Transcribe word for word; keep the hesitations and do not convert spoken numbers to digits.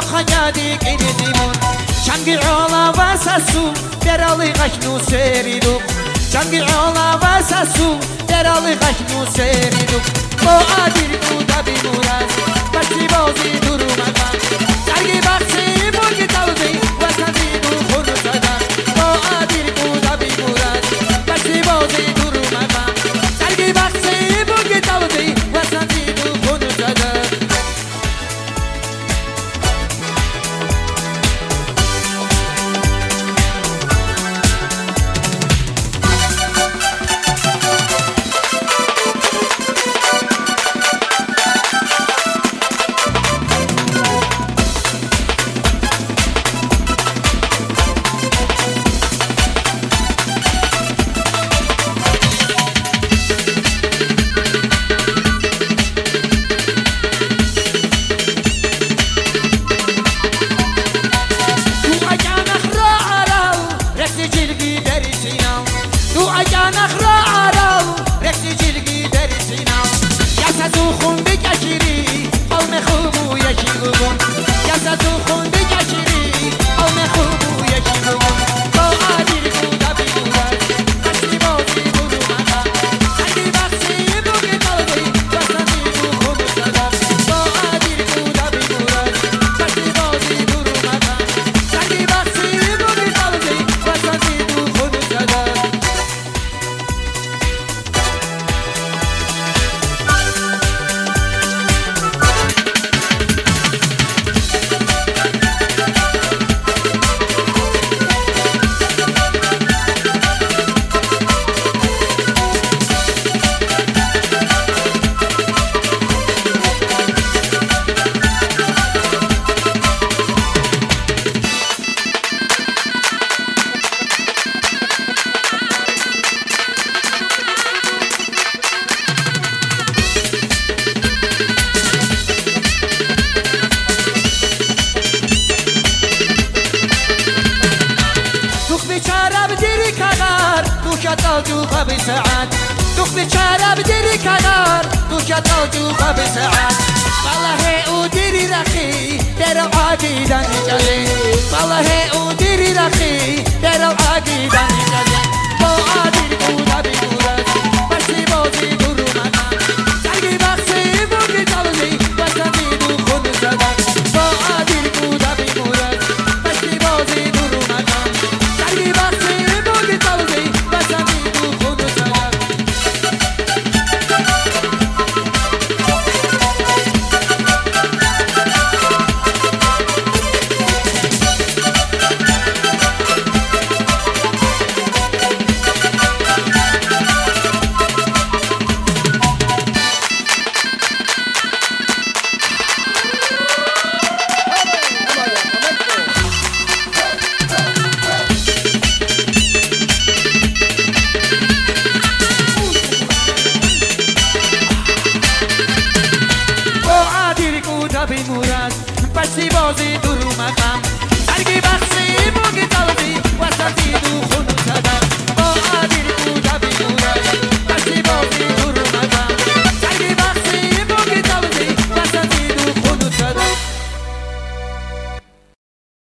خیادی کلیمون چنگی علا و سسو برالی قشنو سریدو چنگی علا و سسو برالی قشنو سریدو با عادی کودا بیمورد بچی بازی درو مکان سرگی بخشی بوگی تلوزی و سنزیدو خونو زدن با عادی کودا بیمورد بچی بازی درو مکان سرگی بخشی بوگی تلوزی و سنزیدو خونو زدن توقع بساعات دوخ بشارة بديري كنار دوشة توقع بساعات والله وديري رخي درو عقيدة نجالي والله وديري رخي درو عقيدة نجالي بو عادي بودا بيورات بسي بوزي درو مكان سرقي بخسي بوكي تلزي وسمي دوخون زدان بو عادي بودا بيورات بسي بوزي درو مكان سرقي بخسي بوكي تلزي وسمي بی مراد بسی بازی درو مکان